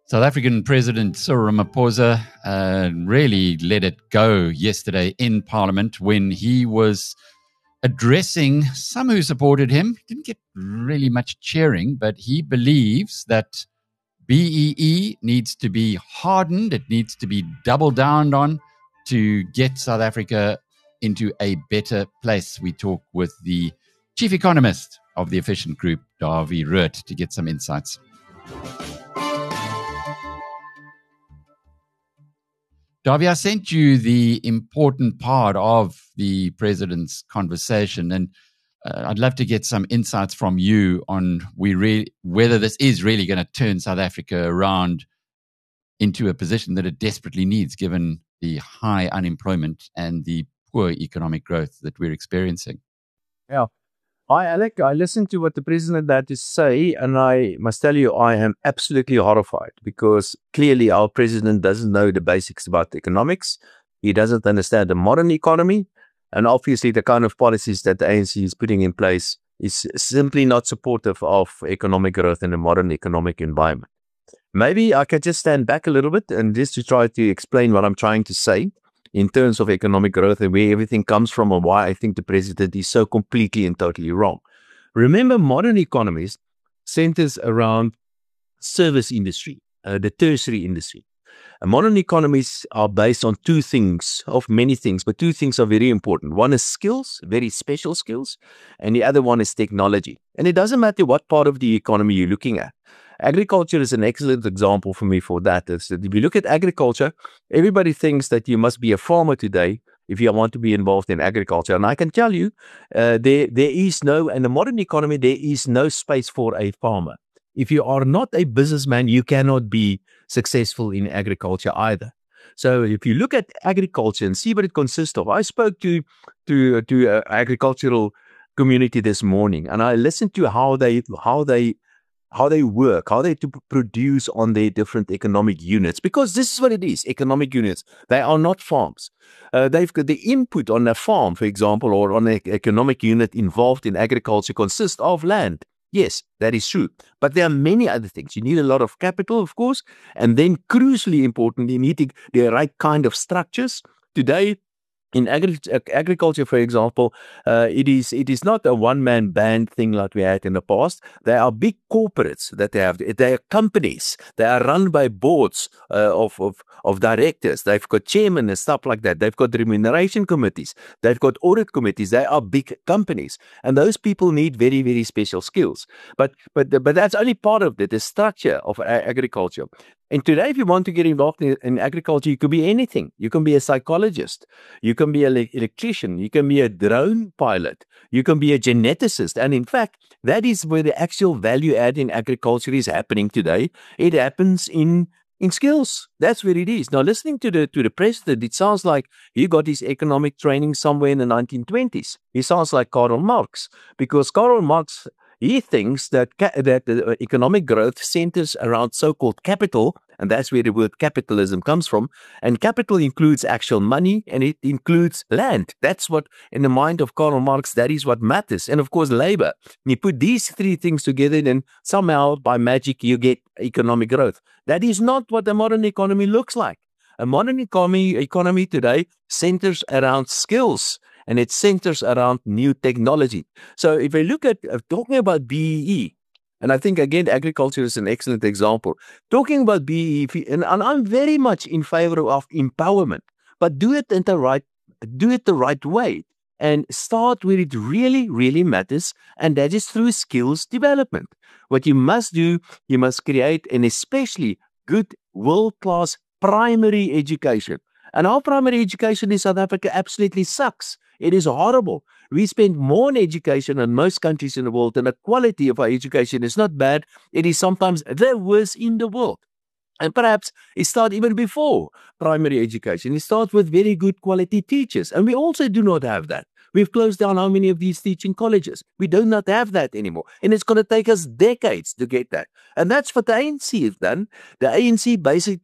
South African President Cyril Ramaphosa really let it go yesterday in Parliament when he was addressing some who supported him. Didn't get really much cheering, but he believes that BEE needs to be hardened. It needs to be doubled down on to get South Africa into a better place. We talk with the chief economist of the Efficient Group, Davie Rood, to get some insights. Davie, I sent you the important part of the president's conversation, and I'd love to get some insights from you on whether this is really going to turn South Africa around into a position that it desperately needs, given the high unemployment and the poor economic growth that we're experiencing. Yeah. Hi, Alec. I listened to what the president had to say, and I must tell you, I am absolutely horrified because clearly our president doesn't know the basics about economics. He doesn't understand the modern economy, and obviously the kind of policies that the ANC is putting in place is simply not supportive of economic growth in a modern economic environment. Maybe I could just stand back a little bit and just to try to explain what I'm trying to say in terms of economic growth and where everything comes from and why I think the president is so completely and totally wrong. Remember, modern economies centers around service industry, the tertiary industry. Modern economies are based on two things, of many things, but two things are very important. One is skills, very special skills, and the other one is technology. And it doesn't matter what part of the economy you're looking at. Agriculture is an excellent example for me for that. If you look at agriculture, everybody thinks that you must be a farmer today if you want to be involved in agriculture. And I can tell you, in the modern economy, there is no space for a farmer. If you are not a businessman, you cannot be successful in agriculture either. So if you look at agriculture and see what it consists of, I spoke to an agricultural community this morning, and I listened to how they work, how they produce on their different economic units, because this is what it is, economic units. They are not farms. They've got the input on a farm, for example, or on an economic unit involved in agriculture consists of land. Yes, that is true. But there are many other things. You need a lot of capital, of course, and then crucially important, you need the right kind of structures. Today, in agriculture, for example, it is not a one-man band thing like we had in the past. There are big corporates that they have. They are companies. They are run by boards of directors. They've got chairmen and stuff like that. They've got remuneration committees. They've got audit committees. They are big companies, and those people need very, very special skills. But that's only part of the structure of agriculture. And today, if you want to get involved in agriculture, you could be anything. You can be a psychologist. You can be an electrician. You can be a drone pilot. You can be a geneticist. And in fact, that is where the actual value add in agriculture is happening today. It happens in skills. That's where it is. Now, listening to the president, it sounds like he got his economic training somewhere in the 1920s. He sounds like Karl Marx, because Karl Marx, he thinks that the economic growth centers around so-called capital, and that's where the word capitalism comes from. And capital includes actual money, and it includes land. That's what, in the mind of Karl Marx, that is what matters. And of course, labor. And you put these three things together, then somehow, by magic, you get economic growth. That is not what the modern economy looks like. A modern economy today centers around skills, and it centers around new technology. So if we look at talking about BEE, and I think, again, agriculture is an excellent example. Talking about BEE, and I'm very much in favor of empowerment, but do it the right way, and start where it really, really matters, and that is through skills development. What you must do, you must create an especially good, world-class primary education. And our primary education in South Africa absolutely sucks. It is horrible. We spend more on education than most countries in the world, and the quality of our education is not bad. It is sometimes the worst in the world. And perhaps it starts even before primary education. It starts with very good quality teachers. And we also do not have that. We've closed down how many of these teaching colleges? We do not have that anymore. And it's going to take us decades to get that. And that's what the ANC has done. The ANC basically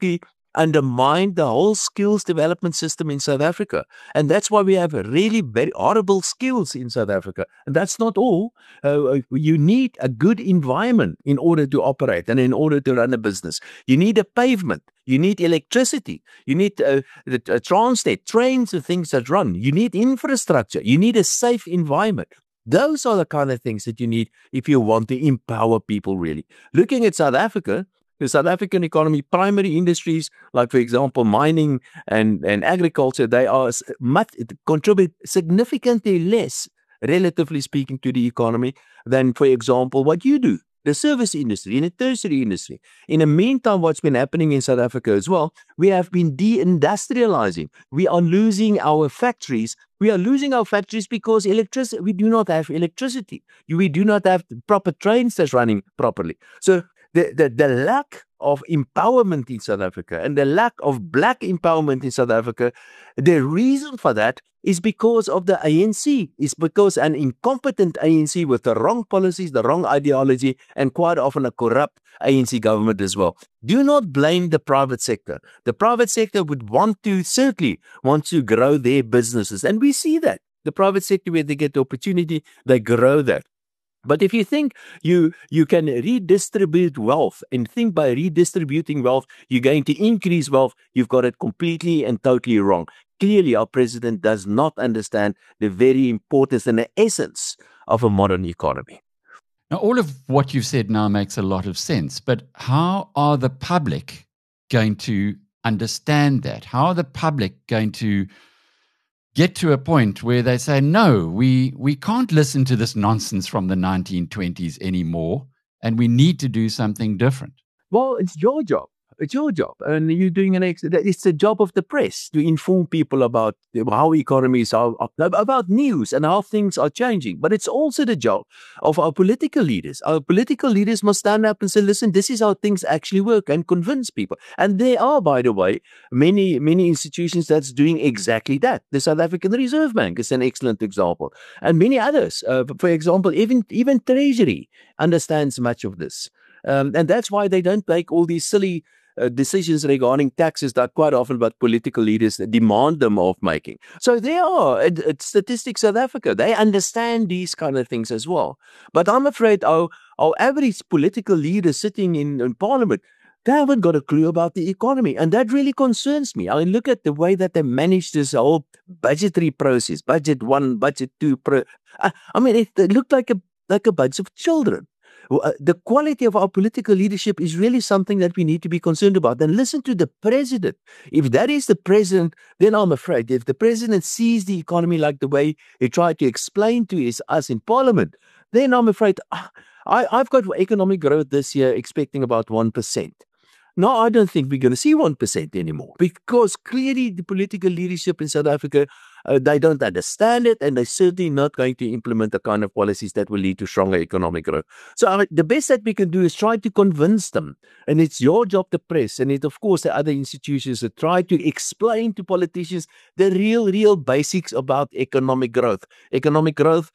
undermined the whole skills development system in South Africa. And that's why we have really very horrible skills in South Africa. And that's not all. You need a good environment in order to operate and in order to run a business. You need a pavement. You need electricity. You need the Transnet, trains and things that run. You need infrastructure. You need a safe environment. Those are the kind of things that you need if you want to empower people really. Looking at South Africa, the South African economy, primary industries, like for example, mining and agriculture, they are contribute significantly less, relatively speaking, to the economy than, for example, what you do. The service industry, in the tertiary industry. In the meantime, what's been happening in South Africa as well, we have been deindustrializing. We are losing our factories. We are losing our factories because we do not have electricity. We do not have proper trains that's running properly. So the lack of empowerment in South Africa and the lack of black empowerment in South Africa, the reason for that is because of the ANC. It's because an incompetent ANC with the wrong policies, the wrong ideology, and quite often a corrupt ANC government as well. Do not blame the private sector. The private sector would certainly want to grow their businesses. And we see that. The private sector, where they get the opportunity, they grow that. But if you think you can redistribute wealth and think by redistributing wealth, you're going to increase wealth, you've got it completely and totally wrong. Clearly, our president does not understand the very importance and the essence of a modern economy. Now, all of what you've said now makes a lot of sense, but how are the public going to understand that? How are the public going to get to a point where they say, no, we can't listen to this nonsense from the 1920s anymore, and we need to do something different? Well, it's your job. It's your job. And you're doing it's the job of the press to inform people about how economies are, about news and how things are changing. But it's also the job of our political leaders. Our political leaders must stand up and say, listen, this is how things actually work, and convince people. And there are, by the way, many institutions that's doing exactly that. The South African Reserve Bank is an excellent example. And many others. For example, even Treasury understands much of this. And that's why they don't make all these silly decisions regarding taxes that quite often what political leaders demand them of making. So they are at Statistics South Africa. They understand these kind of things as well. But I'm afraid our average political leaders sitting in Parliament, they haven't got a clue about the economy. And that really concerns me. I mean, look at the way that they manage this whole budgetary process, budget 1, budget 2. I mean, it looked like a bunch of children. The quality of our political leadership is really something that we need to be concerned about. And listen to the president. If that is the president, then I'm afraid if the president sees the economy like the way he tried to explain to us in Parliament, then I'm afraid I've got economic growth this year expecting about 1%. No, I don't think we're going to see 1% anymore, because clearly the political leadership in South Africa, they don't understand it, and they're certainly not going to implement the kind of policies that will lead to stronger economic growth. So the best that we can do is try to convince them, and it's your job, the press, and it, of course, the other institutions, that try to explain to politicians the real basics about economic growth. Economic growth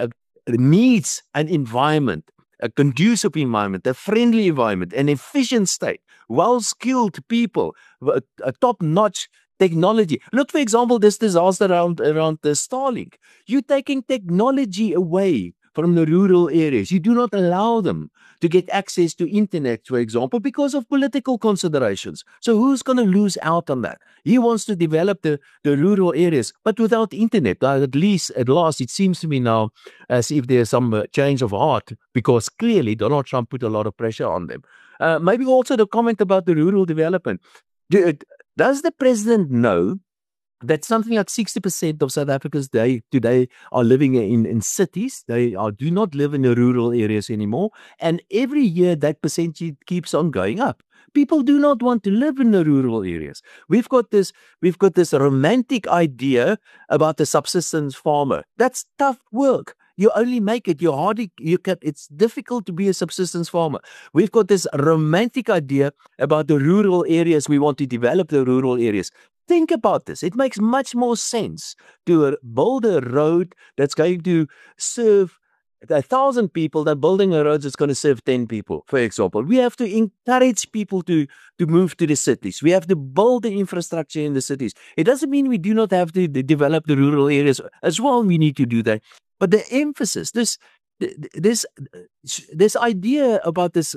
needs an environment, a conducive environment, a friendly environment, an efficient state, well-skilled people, a top-notch technology. Look, for example, this disaster around the Starlink. You're taking technology away from the rural areas. You do not allow them to get access to internet, for example, because of political considerations. So who's going to lose out on that? He wants to develop the rural areas, but without internet. At last, it seems to me now as if there's some change of heart, because clearly Donald Trump put a lot of pressure on them. Maybe also the comment about the rural development. Does the president know that something like 60% of South Africans today are living in cities? They do not live in the rural areas anymore. And every year that percentage keeps on going up. People do not want to live in the rural areas. We've got this romantic idea about the subsistence farmer. That's tough work. You only make it. It's difficult to be a subsistence farmer. We've got this romantic idea about the rural areas. We want to develop the rural areas. Think about this. It makes much more sense to build a road that's going to serve 1,000 people that building a road is going to serve 10 people, for example. We have to encourage people to move to the cities. We have to build the infrastructure in the cities. It doesn't mean we do not have to develop the rural areas as well. We need to do that. But the emphasis, this idea about this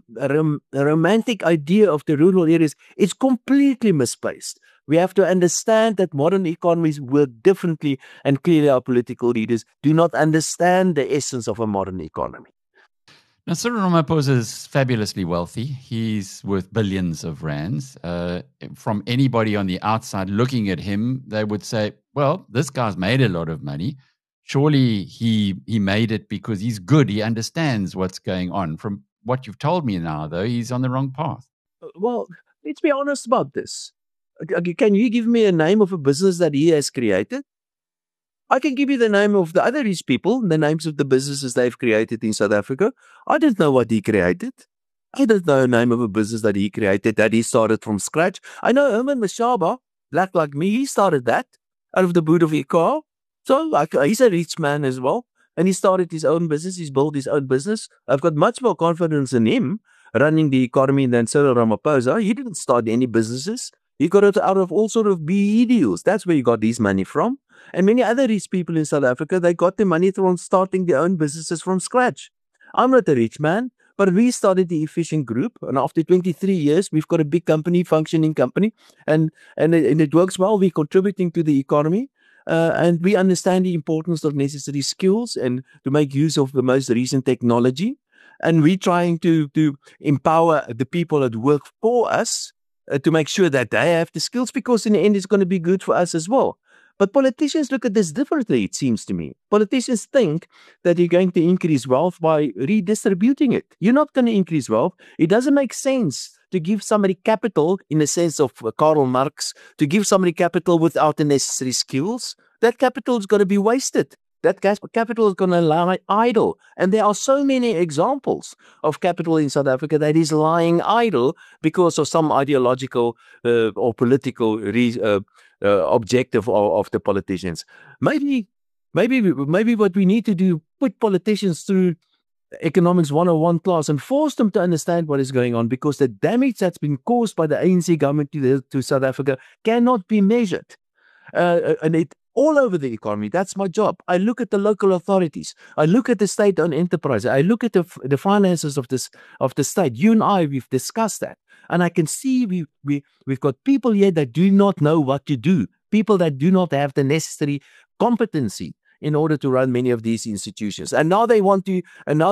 romantic idea of the rural areas is completely misplaced. We have to understand that modern economies work differently, and clearly our political leaders do not understand the essence of a modern economy. Now, Cyril Ramaphosa is fabulously wealthy. He's worth billions of rands. From anybody on the outside looking at him, they would say, well, this guy's made a lot of money. Surely he made it because he's good. He understands what's going on. From what you've told me now, though, he's on the wrong path. Well, let's be honest about this. Can you give me a name of a business that he has created? I can give you the name of the other rich people, the names of the businesses they've created in South Africa. I don't know what he created. I don't know the name of a business that he created, that he started from scratch. I know Herman Mashaba, black like me, he started that out of the boot of a car. So he's a rich man as well. And he started his own business. He's built his own business. I've got much more confidence in him running the economy than Cyril Ramaphosa. He didn't start any businesses. He got it out of all sort of BE deals. That's where he got his money from. And many other rich people in South Africa, they got their money from starting their own businesses from scratch. I'm not a rich man, but we started the Efficient Group. And after 23 years, we've got a big company, functioning company. And it works well. We're contributing to the economy. And we understand the importance of necessary skills and to make use of the most recent technology. And we're trying to empower the people that work for us to make sure that they have the skills, because in the end, it's going to be good for us as well. But politicians look at this differently, it seems to me. Politicians think that you're going to increase wealth by redistributing it. You're not going to increase wealth. It doesn't make sense to give somebody capital, in the sense of Karl Marx, to give somebody capital without the necessary skills. That capital is going to be wasted. That capital is going to lie idle. And there are so many examples of capital in South Africa that is lying idle because of some ideological or political objective of the politicians. Maybe what we need to do, put politicians through economics 101 class and force them to understand what is going on, because the damage that's been caused by the ANC government to South Africa cannot be measured. And it all over the economy. That's my job. I look at the local authorities. I look at the state-owned enterprise. I look at the finances of the state. You and I, we've discussed that. And I can see we've got people here that do not know what to do. People that do not have the necessary competency in order to run many of these institutions. And now they want to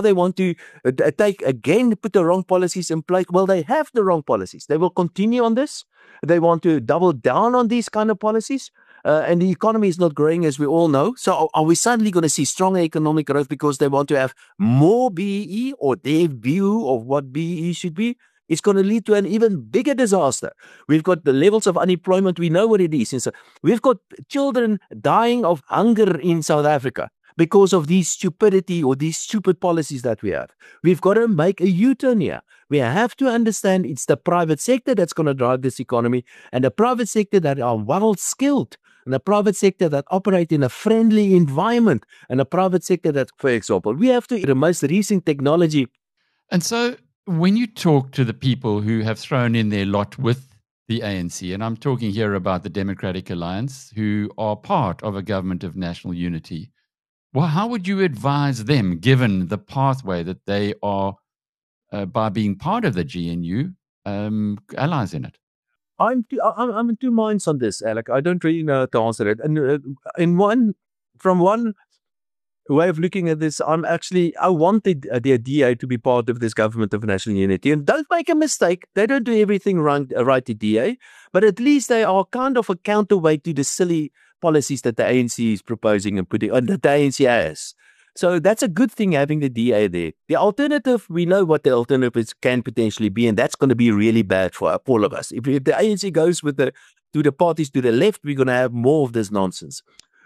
put the wrong policies in place. Well, they have the wrong policies. They will continue on this. They want to double down on these kind of policies. And the economy is not growing, as we all know. So are we suddenly going to see stronger economic growth because they want to have more BEE, or their view of what BEE should be? It's going to lead to an even bigger disaster. We've got the levels of unemployment. We know what it is. So we've got children dying of hunger in South Africa because of these stupidity or these stupid policies that we have. We've got to make a U-turn here. We have to understand it's the private sector that's going to drive this economy, and the private sector that are well skilled, and a private sector that operate in a friendly environment, and a private sector that, for example, we have to the most recent technology. And so when you talk to the people who have thrown in their lot with the ANC, and I'm talking here about the Democratic Alliance, who are part of a government of national unity, well, how would you advise them, given the pathway that they are, by being part of the GNU, allies in it? I'm in two minds on this, Alec. I don't really know how to answer it. And from one way of looking at this, I wanted the DA to be part of this government of national unity. And don't make a mistake. They don't do everything right, the DA, but at least they are kind of a counterweight to the silly policies that the ANC is proposing and putting, and that the ANC has. So that's a good thing, having the DA there. The alternative, we know what the alternative can potentially be, and that's going to be really bad for all of us. If the ANC goes to the parties to the left, we're going to have more of this nonsense.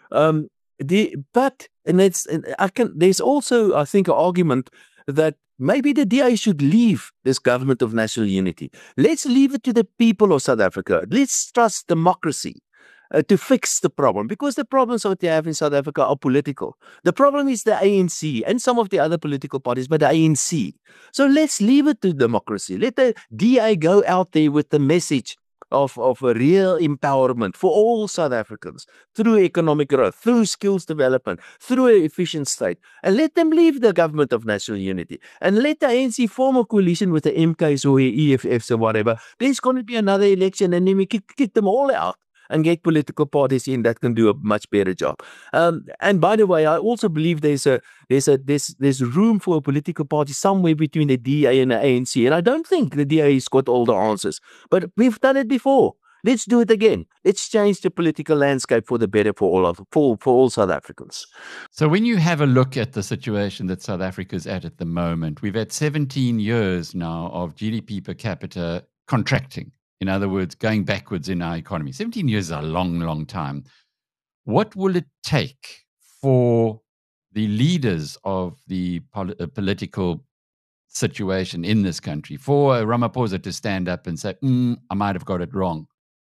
There's also, I think, an argument that maybe the DA should leave this government of national unity. Let's leave it to the people of South Africa. Let's trust democracy. to fix the problem, because the problems that they have in South Africa are political. The problem is the ANC and some of the other political parties, but the ANC. So let's leave it to democracy. Let the DA go out there with the message of a real empowerment for all South Africans through economic growth, through skills development, through an efficient state. And let them leave the government of national unity. And let the ANC form a coalition with the MKs or EFFs or whatever. There's going to be another election, and then we kick them all out and get political parties in that can do a much better job. And by the way, I also believe there's room for a political party somewhere between the DA and the ANC. And I don't think the DA has got all the answers, but we've done it before. Let's do it again. Let's change the political landscape for the better for all South Africans. So when you have a look at the situation that South Africa is at the moment, we've had 17 years now of GDP per capita contracting. In other words, going backwards in our economy. 17 years is a long, long time. What will it take for the leaders of the political situation in this country, for Ramaphosa to stand up and say, I might have got it wrong?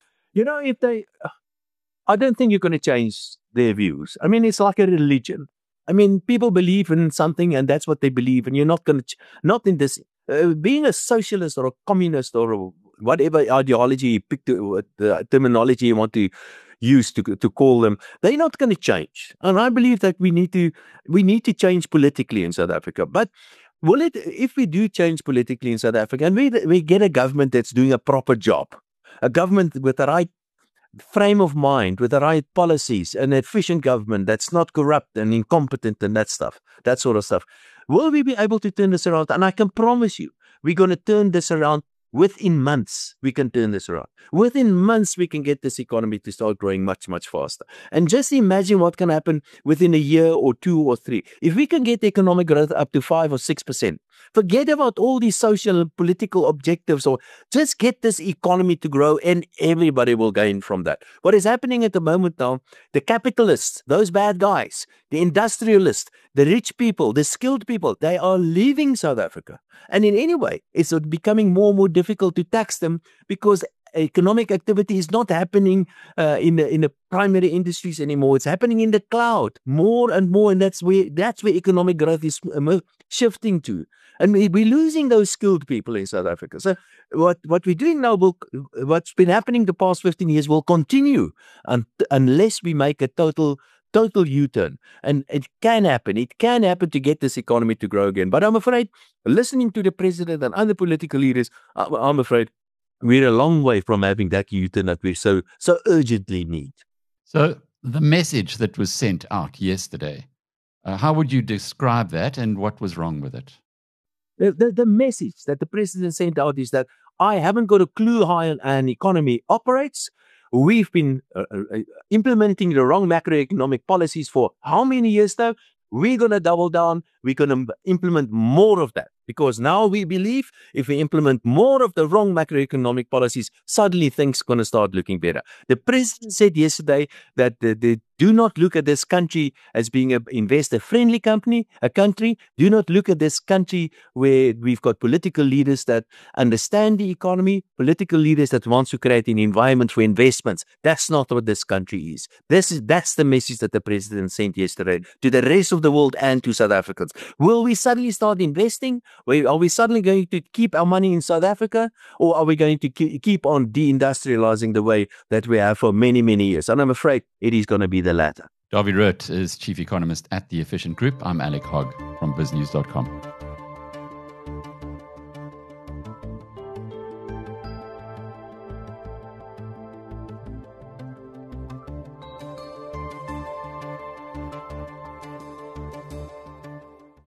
I don't think you're going to change their views. I mean, it's like a religion. I mean, people believe in something and that's what they believe. And you're not going to, not in this, being a socialist or a communist or whatever ideology you pick, the terminology you want to use to call them, they're not going to change. And I believe that we need to change politically in South Africa. But if we do change politically in South Africa and we get a government that's doing a proper job, a government with the right frame of mind, with the right policies, an efficient government that's not corrupt and incompetent and that sort of stuff, will we be able to turn this around? And I can promise you, we're going to turn this around. Within months, we can turn this around. Within months, we can get this economy to start growing much, much faster. And just imagine what can happen within a year or 2 or 3. If we can get economic growth up to 5 or 6%, forget about all these social and political objectives, or just get this economy to grow and everybody will gain from that. What is happening at the moment now, the capitalists, those bad guys, the industrialists, the rich people, the skilled people, they are leaving South Africa. And in any way, it's becoming more and more difficult to tax them because economic activity is not happening in the primary industries anymore. It's happening in the cloud more and more, and that's where economic growth is shifting to. And we're losing those skilled people in South Africa. So what we're doing now, what's been happening the past 15 years will continue unless we make a total U-turn. And it can happen. It can happen to get this economy to grow again. But I'm afraid, listening to the president and other political leaders, I'm afraid we're a long way from having that U-turn that we so urgently need. So the message that was sent out yesterday, how would you describe that and what was wrong with it? The message that the president sent out is that I haven't got a clue how an economy operates. We've been implementing the wrong macroeconomic policies for how many years now? We're going to double down. We're going to implement more of that, because now we believe if we implement more of the wrong macroeconomic policies, suddenly things are going to start looking better. The president said yesterday that they do not look at this country as being an investor-friendly country. Do not look at this country where we've got political leaders that understand the economy, political leaders that want to create an environment for investments. That's not what this country is. That's the message that the president sent yesterday to the rest of the world and to South Africans. Will we suddenly start investing? Are we suddenly going to keep our money in South Africa, or are we going to keep on deindustrializing the way that we have for many, many years? And I'm afraid it is going to be the latter. Dawie Rood is Chief Economist at the Efficient Group. I'm Alec Hogg from BizNews.com.